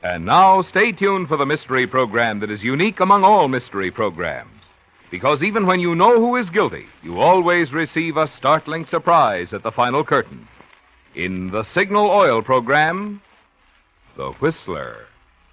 And now, stay tuned for the mystery program that is unique among all mystery programs. Because even when you know who is guilty, you always receive a startling surprise at the final curtain. In the Signal Oil program, The Whistler.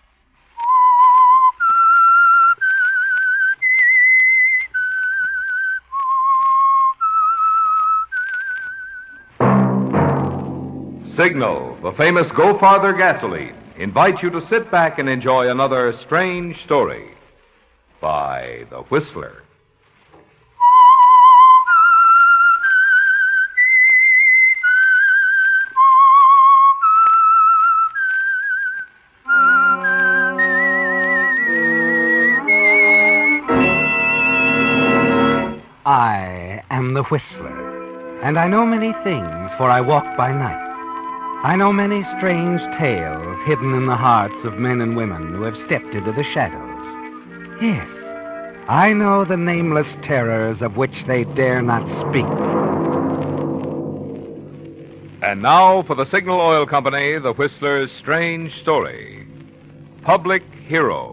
Signal, the famous Go Farther gasoline, invites you to sit back and enjoy another strange story by The Whistler. I am the Whistler, and I know many things, for I walk by night. I know many strange tales hidden in the hearts of men and women who have stepped into the shadows. Yes, I know the nameless terrors of which they dare not speak. And now for the Signal Oil Company, The Whistler's strange story, Public Hero.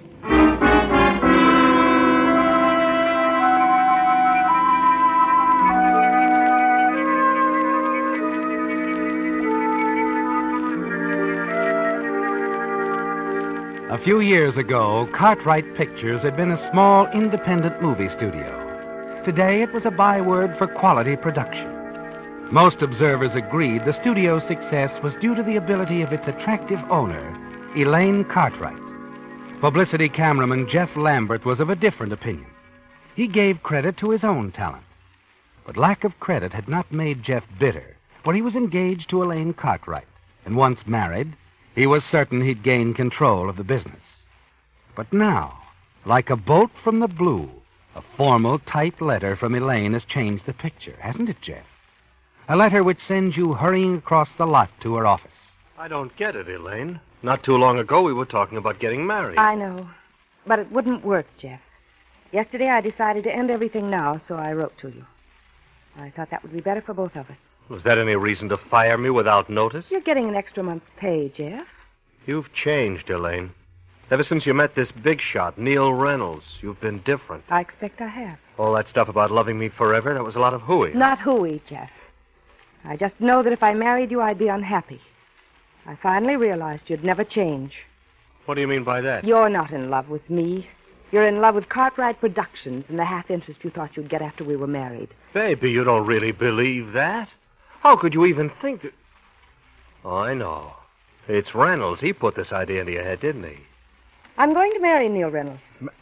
A few years ago, Cartwright Pictures had been a small, independent movie studio. Today, it was a byword for quality production. Most observers agreed the studio's success was due to the ability of its attractive owner, Elaine Cartwright. Publicity cameraman Jeff Lambert was of a different opinion. He gave credit to his own talent. But lack of credit had not made Jeff bitter, for he was engaged to Elaine Cartwright, and once married, he was certain he'd gain control of the business. But now, like a bolt from the blue, a formal, typed letter from Elaine has changed the picture, hasn't it, Jeff? A letter which sends you hurrying across the lot to her office. I don't get it, Elaine. Not too long ago, we were talking about getting married. I know, but it wouldn't work, Jeff. Yesterday, I decided to end everything now, so I wrote to you. I thought that would be better for both of us. Was that any reason to fire me without notice? You're getting an extra month's pay, Jeff. You've changed, Elaine. Ever since you met this big shot, Neil Reynolds, you've been different. I expect I have. All that stuff about loving me forever, that was a lot of hooey. Not hooey, Jeff. I just know that if I married you, I'd be unhappy. I finally realized you'd never change. What do you mean by that? You're not in love with me. You're in love with Cartwright Productions and the half-interest you thought you'd get after we were married. Baby, you don't really believe that? How could you even think that... Oh, I know. It's Reynolds. He put this idea into your head, didn't he? I'm going to marry Neil Reynolds.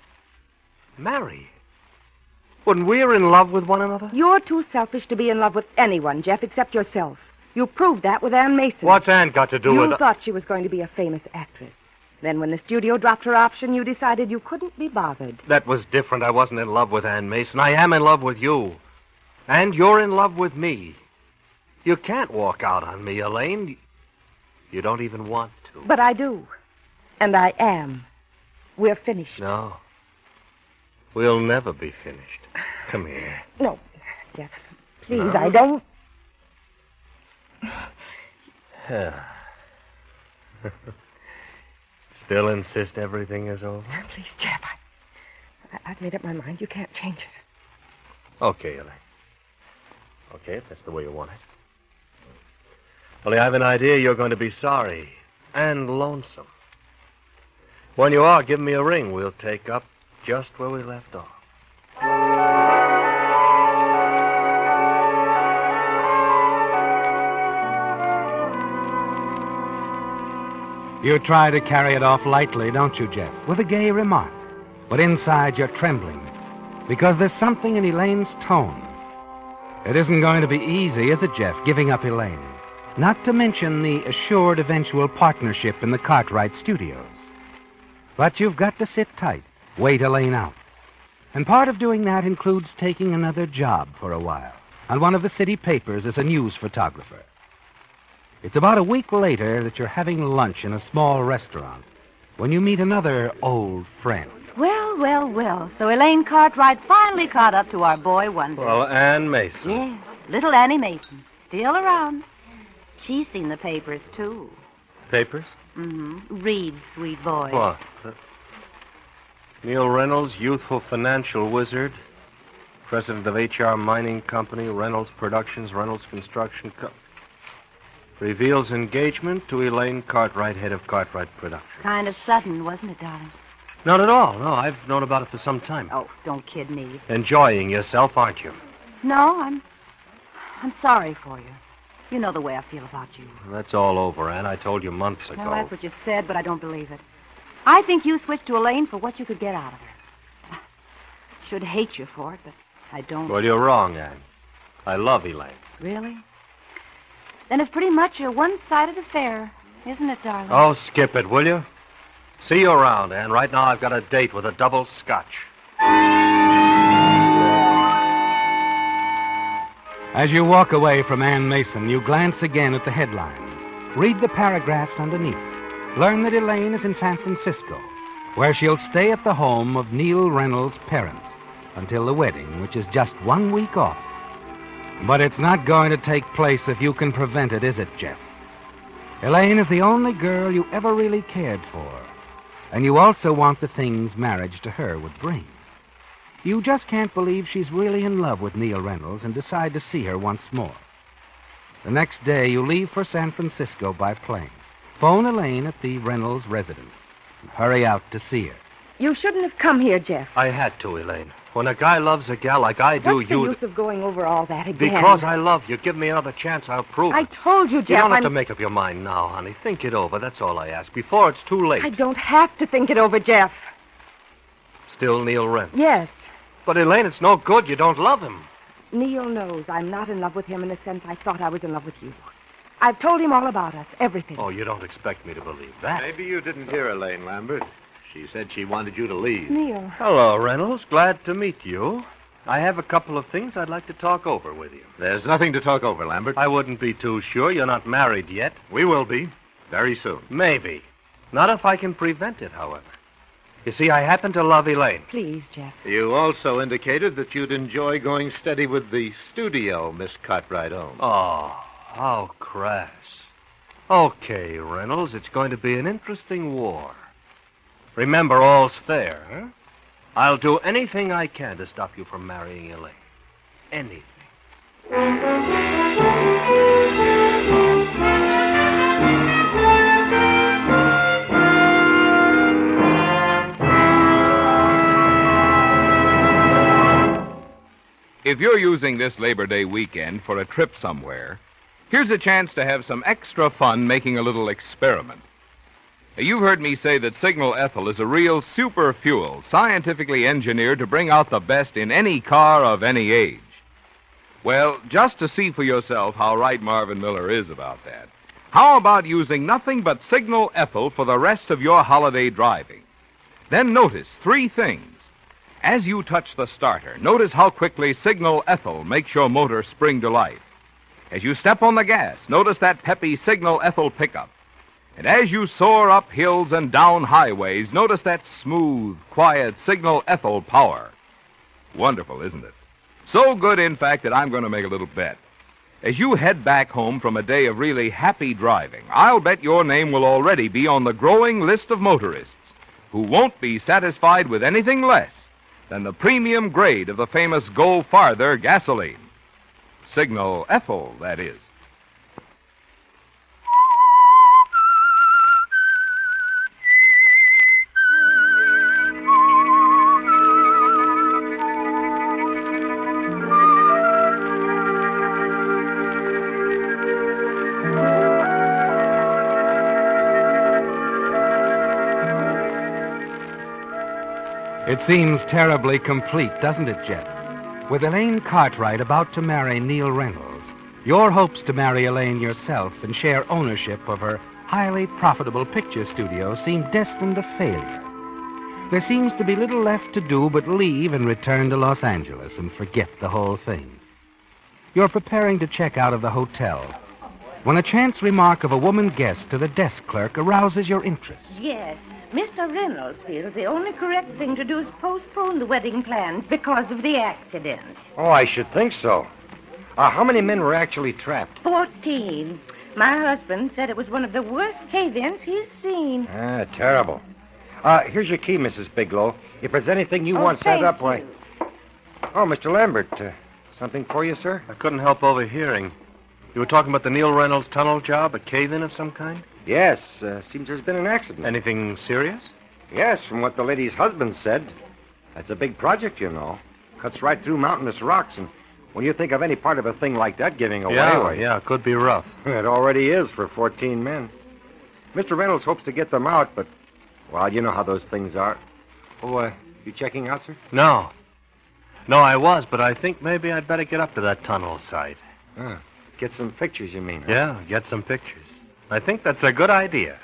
Marry? When we're in love with one another? You're too selfish to be in love with anyone, Jeff, except yourself. You proved that with Ann Mason. What's Ann got to do with it? You thought she was going to be a famous actress. Then when the studio dropped her option, you decided you couldn't be bothered. That was different. I wasn't in love with Ann Mason. I am in love with you. And you're in love with me. You can't walk out on me, Elaine. You don't even want to. But I do. And I am. We're finished. No. We'll never be finished. Come here. No, Jeff. Please, No? I don't. Still insist everything is over? Please, Jeff, I've made up my mind. You can't change it. Okay, Elaine. Okay, if that's the way you want it. Only I have an idea you're going to be sorry and lonesome. When you are, give me a ring. We'll take up just where we left off. You try to carry it off lightly, don't you, Jeff? With a gay remark. But inside you're trembling. Because there's something in Elaine's tone. It isn't going to be easy, is it, Jeff, giving up Elaine? Not to mention the assured eventual partnership in the Cartwright Studios. But you've got to sit tight, wait Elaine out. And part of doing that includes taking another job for a while on one of the city papers as a news photographer. It's about a week later that you're having lunch in a small restaurant when you meet another old friend. Well, well, well. So Elaine Cartwright finally caught up to our boy Wonder. Well, Ann Mason. Yes, little Annie Mason. Still around. She's seen the papers, too. Papers? Mm-hmm. Read, sweet boy. What? Neil Reynolds, youthful financial wizard, president of HR Mining Company, Reynolds Productions, Reynolds Construction reveals engagement to Elaine Cartwright, head of Cartwright Productions. Kind of sudden, wasn't it, darling? Not at all. No, I've known about it for some time. Oh, don't kid me. Enjoying yourself, aren't you? No, I'm sorry for you. You know the way I feel about you. That's all over, Ann. I told you months ago. Well, that's what you said, but I don't believe it. I think you switched to Elaine for what you could get out of her. I should hate you for it, but I don't. Well, you're wrong, Ann. I love Elaine. Really? Then it's pretty much a one-sided affair, isn't it, darling? Oh, skip it, will you? See you around, Ann. Right now I've got a date with a double scotch. As you walk away from Ann Mason, you glance again at the headlines. Read the paragraphs underneath. Learn that Elaine is in San Francisco, where she'll stay at the home of Neil Reynolds' parents until the wedding, which is just 1 week off. But it's not going to take place if you can prevent it, is it, Jeff? Elaine is the only girl you ever really cared for, and you also want the things marriage to her would bring. You just can't believe she's really in love with Neil Reynolds and decide to see her once more. The next day, you leave for San Francisco by plane. Phone Elaine at the Reynolds residence and hurry out to see her. You shouldn't have come here, Jeff. I had to, Elaine. When a guy loves a gal like I do, What's the use of going over all that again? Because I love you. Give me another chance, I'll prove it. I told you, Jeff. You don't have to make up your mind now, honey. Think it over. That's all I ask. Before it's too late. I don't have to think it over, Jeff. Still Neil Reynolds? Yes. But, Elaine, it's no good. You don't love him. Neil knows I'm not in love with him in the sense I thought I was in love with you. I've told him all about us, everything. Oh, you don't expect me to believe that. Maybe you didn't hear Elaine, Lambert. She said she wanted you to leave. Neil. Hello, Reynolds. Glad to meet you. I have a couple of things I'd like to talk over with you. There's nothing to talk over, Lambert. I wouldn't be too sure. You're not married yet. We will be. Very soon. Maybe. Not if I can prevent it, however. You see, I happen to love Elaine. Please, Jeff. You also indicated that you'd enjoy going steady with the studio Miss Cartwright owned. Oh, how crass. Okay, Reynolds, it's going to be an interesting war. Remember, all's fair, huh? I'll do anything I can to stop you from marrying Elaine. Anything. If you're using this Labor Day weekend for a trip somewhere, here's a chance to have some extra fun making a little experiment. You've heard me say that Signal Ethyl is a real super fuel, scientifically engineered to bring out the best in any car of any age. Well, just to see for yourself how right Marvin Miller is about that, how about using nothing but Signal Ethyl for the rest of your holiday driving? Then notice 3 things. As you touch the starter, notice how quickly Signal Ethyl makes your motor spring to life. As you step on the gas, notice that peppy Signal Ethyl pickup. And as you soar up hills and down highways, notice that smooth, quiet Signal Ethyl power. Wonderful, isn't it? So good, in fact, that I'm going to make a little bet. As you head back home from a day of really happy driving, I'll bet your name will already be on the growing list of motorists who won't be satisfied with anything less than the premium grade of the famous Go Farther gasoline. Signal Ethyl, that is. It seems terribly complete, doesn't it, Jeff? With Elaine Cartwright about to marry Neil Reynolds, your hopes to marry Elaine yourself and share ownership of her highly profitable picture studio seem destined to failure. There seems to be little left to do but leave and return to Los Angeles and forget the whole thing. You're preparing to check out of the hotel when a chance remark of a woman guest to the desk clerk arouses your interest. Yes. Mr. Reynolds feels the only correct thing to do is postpone the wedding plans because of the accident. Oh, I should think so. How many men were actually trapped? 14. My husband said it was one of the worst cave-ins he's seen. Terrible. Here's your key, Mrs. Bigelow. If there's anything you want set up, why... Oh, Mr. Lambert, something for you, sir? I couldn't help overhearing. You were talking about the Neil Reynolds tunnel job, a cave-in of some kind? Yes, seems there's been an accident. Anything serious? Yes, from what the lady's husband said. That's a big project, you know. Cuts right through mountainous rocks, and when you think of any part of a thing like that giving away... Yeah, it could be rough. It already is for 14 men. Mr. Reynolds hopes to get them out, but, well, you know how those things are. Oh, you checking out, sir? No. No, I was, but I think maybe I'd better get up to that tunnel site. Get some pictures, you mean? Huh? Yeah, get some pictures. I think that's a good idea.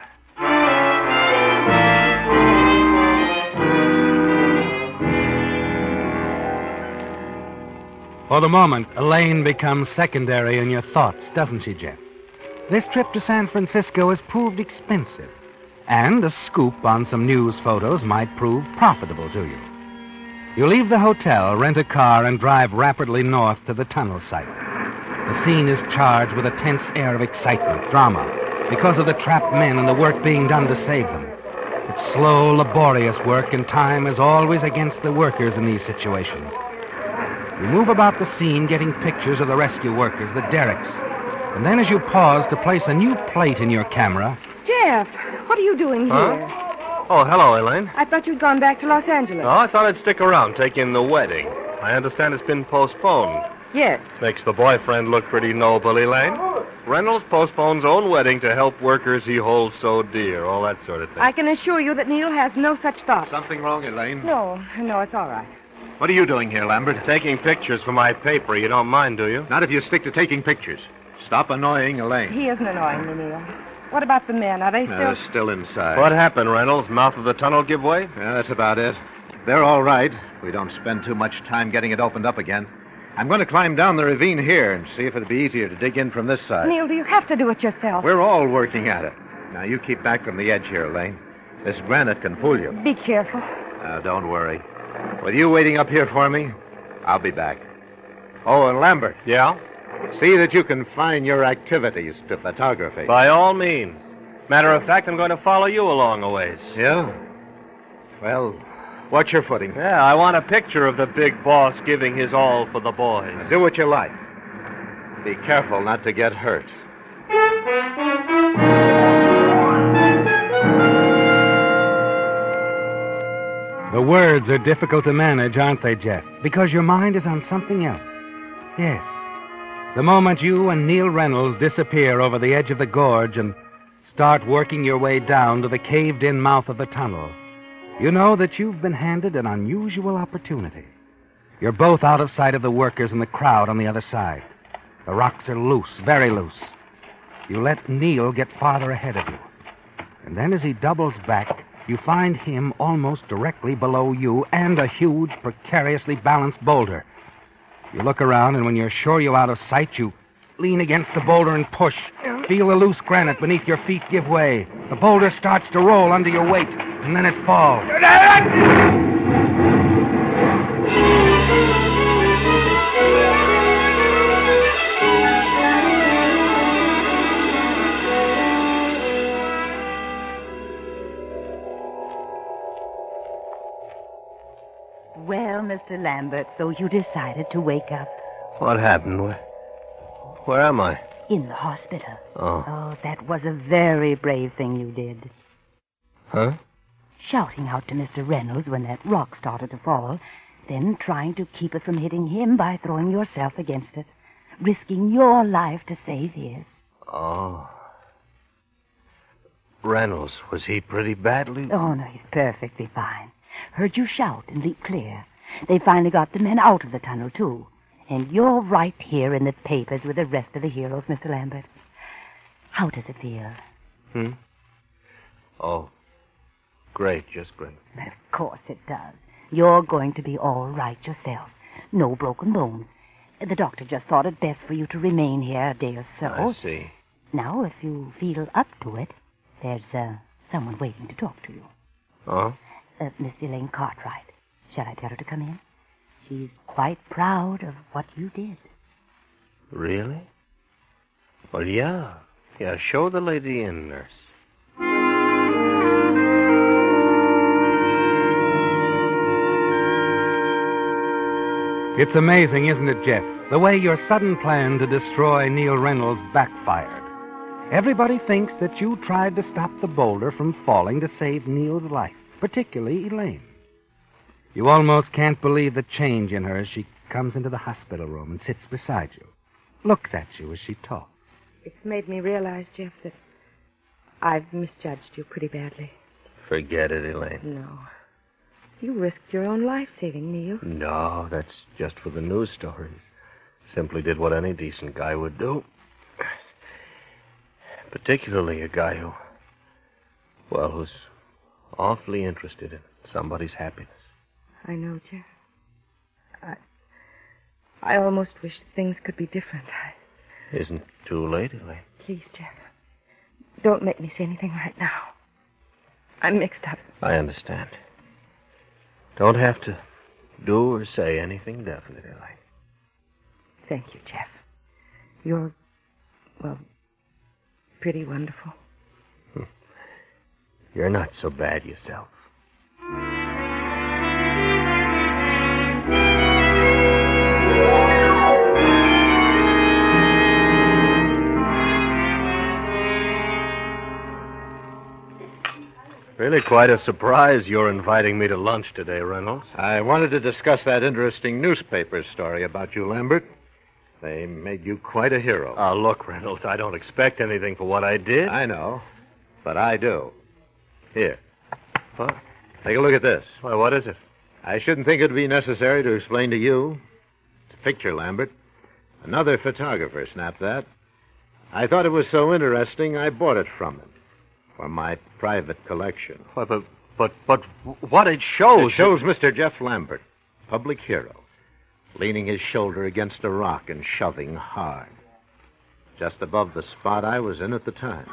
For the moment, Elaine becomes secondary in your thoughts, doesn't she, Jeff? This trip to San Francisco has proved expensive, and a scoop on some news photos might prove profitable to you. You leave the hotel, rent a car, and drive rapidly north to the tunnel site. The scene is charged with a tense air of excitement, drama, because of the trapped men and the work being done to save them. It's slow, laborious work, and time is always against the workers in these situations. You move about the scene getting pictures of the rescue workers, the derricks. And then as you pause to place a new plate in your camera... Jeff, what are you doing here? Oh, hello, Elaine. I thought you'd gone back to Los Angeles. Oh, I thought I'd stick around, take in the wedding. I understand it's been postponed. Yes. Makes the boyfriend look pretty noble, Elaine. Reynolds postpones own wedding to help workers he holds so dear, all that sort of thing. I can assure you that Neil has no such thought. Something wrong, Elaine? No, it's all right. What are you doing here, Lambert? Taking pictures for my paper. You don't mind, do you? Not if you stick to taking pictures. Stop annoying Elaine. He isn't annoying me, Neil. What about the men? Are they still... They're still inside. What happened, Reynolds? Mouth of the tunnel give way? Yeah, that's about it. They're all right. We don't spend too much time getting it opened up again. I'm going to climb down the ravine here and see if it'll be easier to dig in from this side. Neil, do you have to do it yourself? We're all working at it. Now, you keep back from the edge here, Elaine. This granite can fool you. Be careful. Don't worry. With you waiting up here for me, I'll be back. Oh, and Lambert. Yeah? See that you confine your activities to photography. By all means. Matter of fact, I'm going to follow you along a ways. Yeah? Well, watch your footing. Yeah, I want a picture of the big boss giving his all for the boys. Do what you like. Be careful not to get hurt. The words are difficult to manage, aren't they, Jeff? Because your mind is on something else. Yes. The moment you and Neil Reynolds disappear over the edge of the gorge and start working your way down to the caved-in mouth of the tunnel, you know that you've been handed an unusual opportunity. You're both out of sight of the workers and the crowd on the other side. The rocks are loose, very loose. You let Neil get farther ahead of you. And then as he doubles back, you find him almost directly below you and a huge, precariously balanced boulder. You look around, and when you're sure you're out of sight, you lean against the boulder and push. Feel the loose granite beneath your feet give way. The boulder starts to roll under your weight, and then it falls. Well, Mr. Lambert, so you decided to wake up What happened? Where am I? in the hospital. Oh. Oh, that was a very brave thing you did. Huh? Shouting out to Mr. Reynolds when that rock started to fall, then trying to keep it from hitting him by throwing yourself against it, risking your life to save his. Oh. Reynolds, was he pretty badly? Oh, no, he's perfectly fine. Heard you shout and leap clear. They finally got the men out of the tunnel, too. And you're right here in the papers with the rest of the heroes, Mr. Lambert. How does it feel? Oh, great, just great. Of course it does. You're going to be all right yourself. No broken bones. The doctor just thought it best for you to remain here a day or so. I see. Now, if you feel up to it, there's someone waiting to talk to you. Oh? Miss Elaine Cartwright. Shall I tell her to come in? She's quite proud of what you did. Really? Well, yeah. Yeah, show the lady in, nurse. It's amazing, isn't it, Jeff? The way your sudden plan to destroy Neil Reynolds backfired. Everybody thinks that you tried to stop the boulder from falling to save Neil's life, particularly Elaine. You almost can't believe the change in her as she comes into the hospital room and sits beside you, looks at you as she talks. It's made me realize, Jeff, that I've misjudged you pretty badly. Forget it, Elaine. No. You risked your own life saving Neil. No, that's just for the news stories. Simply did what any decent guy would do. Particularly a guy who's awfully interested in somebody's happiness. I know, Jeff. I almost wish things could be different. Isn't too late, Elaine. Please, Jeff. Don't make me say anything right now. I'm mixed up. I understand. Don't have to do or say anything definite, Elaine. Thank you, Jeff. You're, pretty wonderful. You're not so bad yourself. Really quite a surprise you're inviting me to lunch today, Reynolds. I wanted to discuss that interesting newspaper story about you, Lambert. They made you quite a hero. Look, Reynolds, I don't expect anything for what I did. I know, but I do. Here. What? Take a look at this. Why, what is it? I shouldn't think it'd be necessary to explain to you. It's a picture, Lambert. Another photographer snapped that. I thought it was so interesting, I bought it from him for my private collection. Why, but what it shows... It shows Mr. Jeff Lambert, public hero, leaning his shoulder against a rock and shoving hard, just above the spot I was in at the time.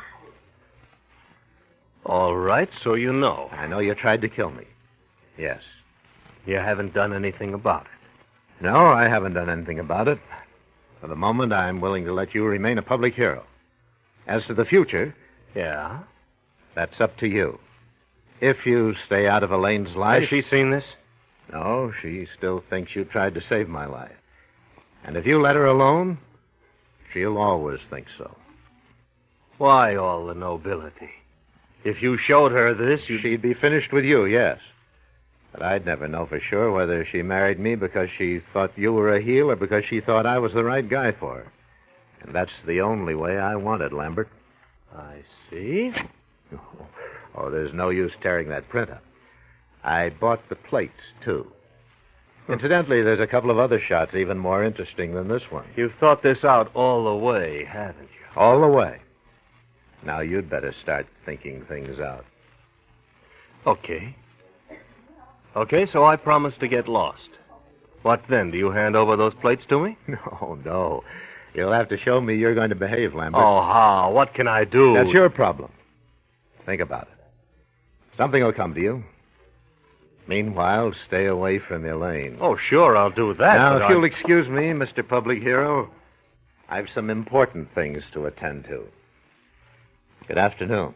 All right, so you know. I know you tried to kill me. Yes. You haven't done anything about it. No, I haven't done anything about it. For the moment, I'm willing to let you remain a public hero. As to the future... Yeah? That's up to you. If you stay out of Elaine's life... Has she seen this? No, she still thinks you tried to save my life. And if you let her alone, she'll always think so. Why all the nobility? If you showed her this, She'd be finished with you, yes. But I'd never know for sure whether she married me because she thought you were a heel or because she thought I was the right guy for her. And that's the only way I want it, Lambert. I see. Oh, there's no use tearing that print up. I bought the plates, too. Incidentally, there's a couple of other shots even more interesting than this one. You've thought this out all the way, haven't you? All the way. Now, you'd better start thinking things out. Okay. Okay, so I promise to get lost. What then? Do you hand over those plates to me? No. You'll have to show me you're going to behave, Lambert. Oh, how? What can I do? That's your problem. Think about it. Something will come to you. Meanwhile, stay away from Elaine. Oh, sure, I'll do that. Now, if you'll excuse me, Mr. Public Hero, I've some important things to attend to. Good afternoon.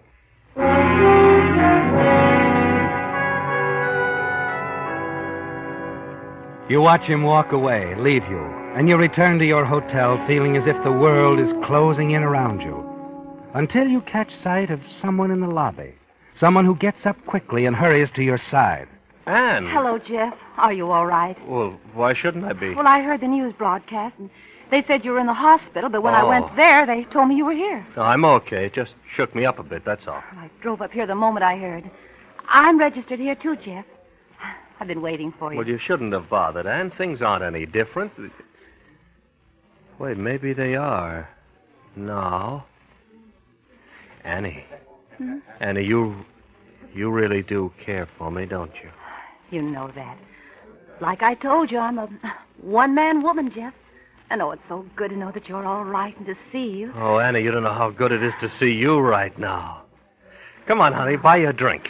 You watch him walk away, leave you, and you return to your hotel feeling as if the world is closing in around you. Until you catch sight of someone in the lobby. Someone who gets up quickly and hurries to your side. Anne. Hello, Jeff. Are you all right? Well, why shouldn't I be? Well, I heard the news broadcast, and they said you were in the hospital, but when I went there, they told me you were here. No, I'm okay. It just shook me up a bit, that's all. I drove up here the moment I heard. I'm registered here, too, Jeff. I've been waiting for you. Well, you shouldn't have bothered, Anne. Things aren't any different. Wait, maybe they are. No. Annie. Annie, you really do care for me, don't you? You know that. Like I told you, I'm a one-man woman, Jeff. I know it's so good to know that you're all right and to see you. Oh, Annie, you don't know how good it is to see you right now. Come on, honey, buy you a drink.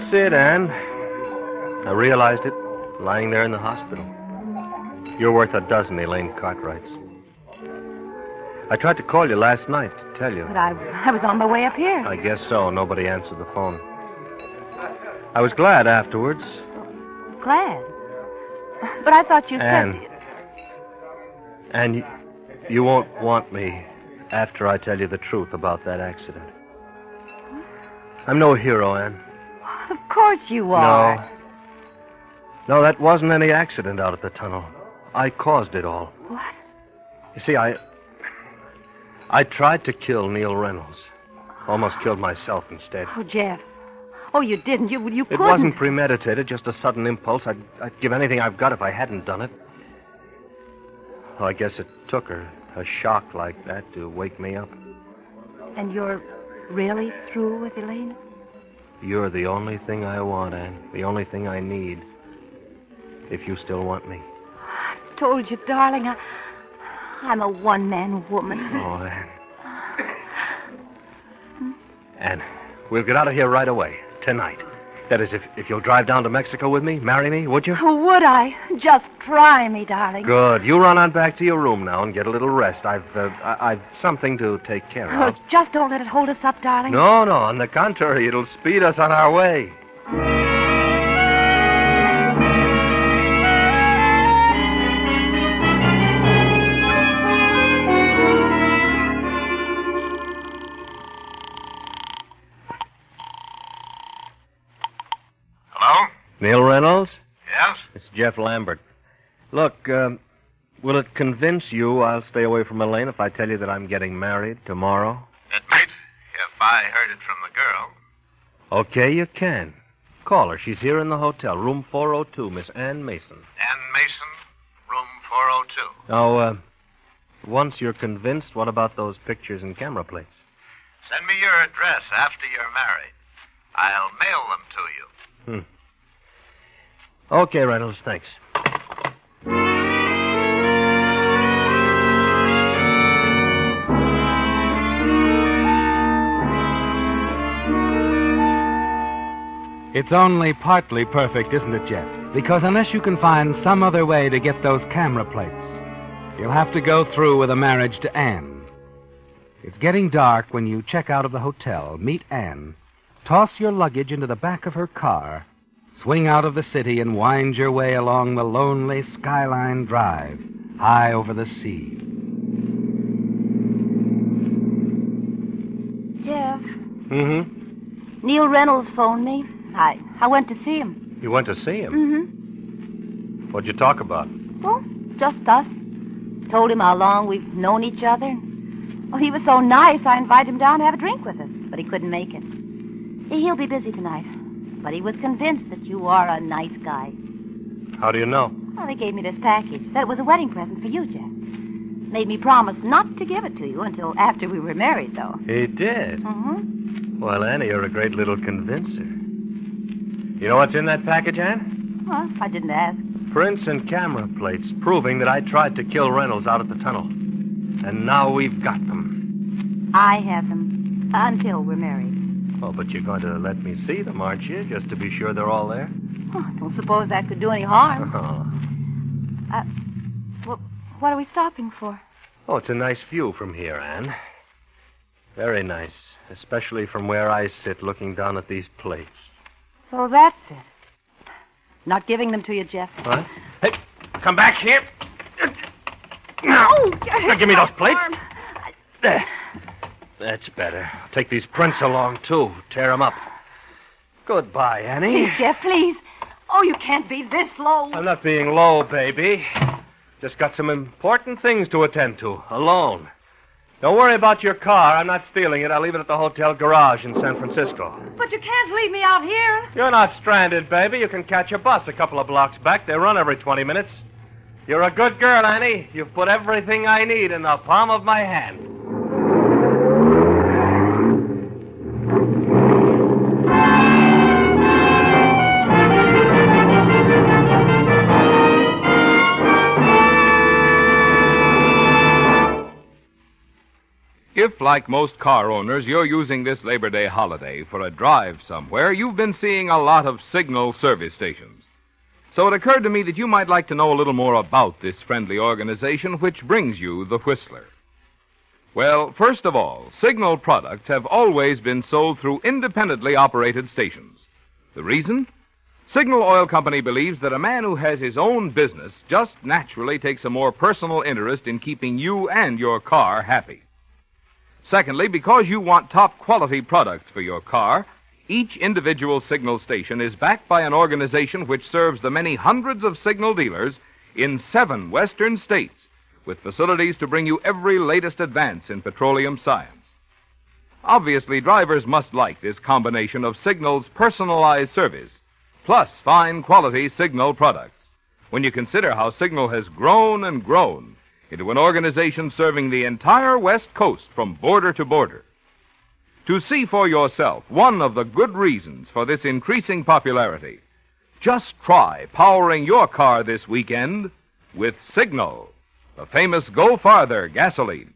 That's it, Anne. I realized it, lying there in the hospital. You're worth a dozen Elaine Cartwrights. I tried to call you last night to tell you. But I was on my way up here. I guess so. Nobody answered the phone. I was glad afterwards. Glad. But I thought you said... And you won't want me after I tell you the truth about that accident. I'm no hero, Anne. Of course you are. No, that wasn't any accident out at the tunnel. I caused it all. What? You see, I tried to kill Neil Reynolds. Almost killed myself instead. Oh, Jeff. Oh, you didn't. You couldn't. It wasn't premeditated, just a sudden impulse. I'd give anything I've got if I hadn't done it. Well, I guess it took her a shock like that to wake me up. And you're really through with Elaine? You're the only thing I want, Anne. The only thing I need. If you still want me. I told you, darling, I'm a one-man woman. Oh, Anne. Anne, we'll get out of here right away. Tonight. That is, if you'll drive down to Mexico with me, marry me, would you? Oh, would I? Just try me, darling. Good. You run on back to your room now and get a little rest. I've something to take care of. Oh, just don't let it hold us up, darling. No. On the contrary, it'll speed us on our way. Neil Reynolds? Yes? It's Jeff Lambert. Look, will it convince you I'll stay away from Elaine if I tell you that I'm getting married tomorrow? It might, if I heard it from the girl. Okay, you can. Call her. She's here in the hotel, room 402, Miss Ann Mason. Ann Mason, room 402. Now, once you're convinced, what about those pictures and camera plates? Send me your address after you're married. I'll mail them to you. Okay, Reynolds, thanks. It's only partly perfect, isn't it, Jeff? Because unless you can find some other way to get those camera plates, you'll have to go through with a marriage to Anne. It's getting dark when you check out of the hotel, meet Anne, toss your luggage into the back of her car, swing out of the city and wind your way along the lonely Skyline Drive, high over the sea. Jeff. Mm-hmm. Neil Reynolds phoned me. I went to see him. You went to see him? Mm-hmm. What'd you talk about? Well, just us. Told him how long we've known each other. Well, he was so nice, I invited him down to have a drink with us, but he couldn't make it. He'll be busy tonight. But he was convinced that you are a nice guy. How do you know? Well, they gave me this package. Said it was a wedding present for you, Jeff. Made me promise not to give it to you until after we were married, though. He did? Mm-hmm. Well, Annie, you're a great little convincer. You know what's in that package, Anne? Well, I didn't ask. Prints and camera plates proving that I tried to kill Reynolds out at the tunnel. And now we've got them. I have them until we're married. Oh, but you're going to let me see them, aren't you? Just to be sure they're all there? Oh, I don't suppose that could do any harm. Oh. Well, what are we stopping for? Oh, it's a nice view from here, Anne. Very nice. Especially from where I sit looking down at these plates. So that's it. Not giving them to you, Jeff. What? Hey, come back here. Now, now give me those plates. There. That's better. I'll take these prints along, too. Tear them up. Goodbye, Annie. Please, Jeff, please. Oh, you can't be this low. I'm not being low, baby. Just got some important things to attend to, alone. Don't worry about your car. I'm not stealing it. I'll leave it at the hotel garage in San Francisco. But you can't leave me out here. You're not stranded, baby. You can catch a bus a couple of blocks back. They run every 20 minutes. You're a good girl, Annie. You've put everything I need in the palm of my hand. If, like most car owners, you're using this Labor Day holiday for a drive somewhere, you've been seeing a lot of Signal service stations. So it occurred to me that you might like to know a little more about this friendly organization which brings you the Whistler. Well, first of all, Signal products have always been sold through independently operated stations. The reason? Signal Oil Company believes that a man who has his own business just naturally takes a more personal interest in keeping you and your car happy. Secondly, because you want top-quality products for your car, each individual Signal station is backed by an organization which serves the many hundreds of Signal dealers in 7 western states, with facilities to bring you every latest advance in petroleum science. Obviously, drivers must like this combination of Signal's personalized service, plus fine quality Signal products, when you consider how Signal has grown and grown into an organization serving the entire West Coast from border to border. To see for yourself one of the good reasons for this increasing popularity, just try powering your car this weekend with Signal, the famous Go Farther gasoline.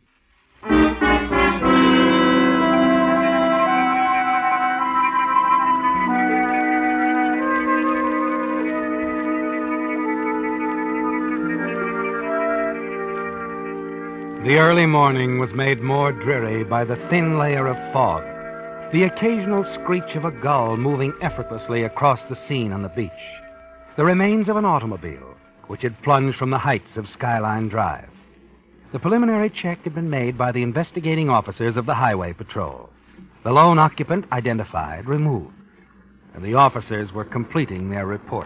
The early morning was made more dreary by the thin layer of fog, the occasional screech of a gull moving effortlessly across the scene on the beach, the remains of an automobile which had plunged from the heights of Skyline Drive. The preliminary check had been made by the investigating officers of the Highway Patrol. The lone occupant identified, removed, and the officers were completing their report.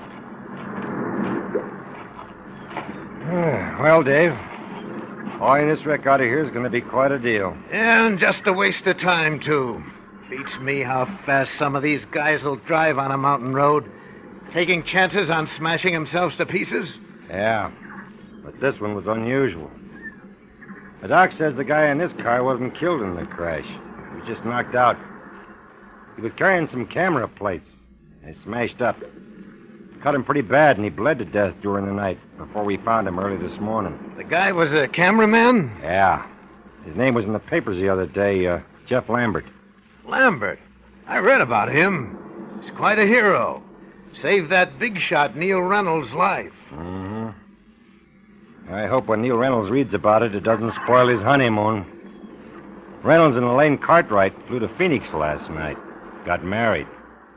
Well, Dave, hauling this wreck out of here is going to be quite a deal. And just a waste of time, too. Beats me how fast some of these guys will drive on a mountain road, taking chances on smashing themselves to pieces. Yeah, but this one was unusual. The doc says the guy in this car wasn't killed in the crash. He was just knocked out. He was carrying some camera plates. They smashed up. Cut him pretty bad, and he bled to death during the night before we found him early this morning. The guy was a cameraman? Yeah. His name was in the papers the other day, Jeff Lambert. Lambert? I read about him. He's quite a hero. Saved that big shot Neil Reynolds' life. Mm-hmm. I hope when Neil Reynolds reads about it, it doesn't spoil his honeymoon. Reynolds and Elaine Cartwright flew to Phoenix last night. Got married.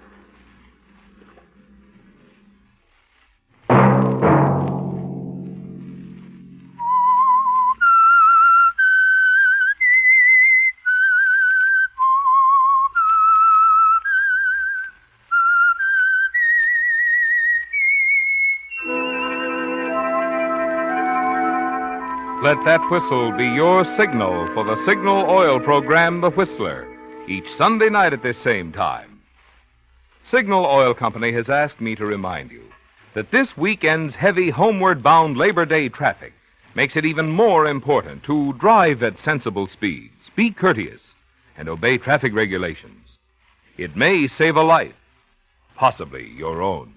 Let that whistle be your signal for the Signal Oil program, The Whistler, each Sunday night at this same time. Signal Oil Company has asked me to remind you that this weekend's heavy homeward-bound Labor Day traffic makes it even more important to drive at sensible speeds, be courteous, and obey traffic regulations. It may save a life, possibly your own.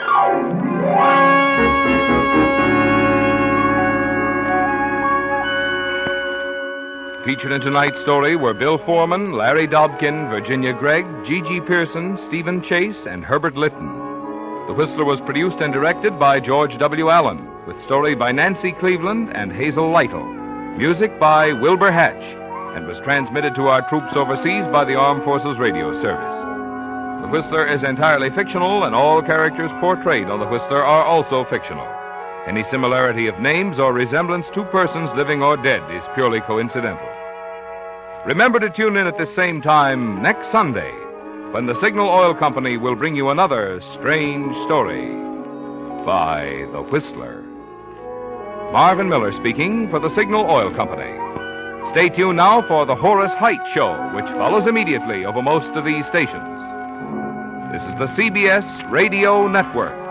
Featured in tonight's story were Bill Foreman, Larry Dobkin, Virginia Gregg, Gigi Pearson, Stephen Chase, and Herbert Litton. The Whistler was produced and directed by George W. Allen, with story by Nancy Cleveland and Hazel Lytle. Music by Wilbur Hatch, and was transmitted to our troops overseas by the Armed Forces Radio Service. The Whistler is entirely fictional, and all characters portrayed on The Whistler are also fictional. Any similarity of names or resemblance to persons living or dead is purely coincidental. Remember to tune in at the same time next Sunday, when the Signal Oil Company will bring you another strange story by The Whistler. Marvin Miller speaking for the Signal Oil Company. Stay tuned now for the Horace Height Show, which follows immediately over most of these stations. This is the CBS Radio Network.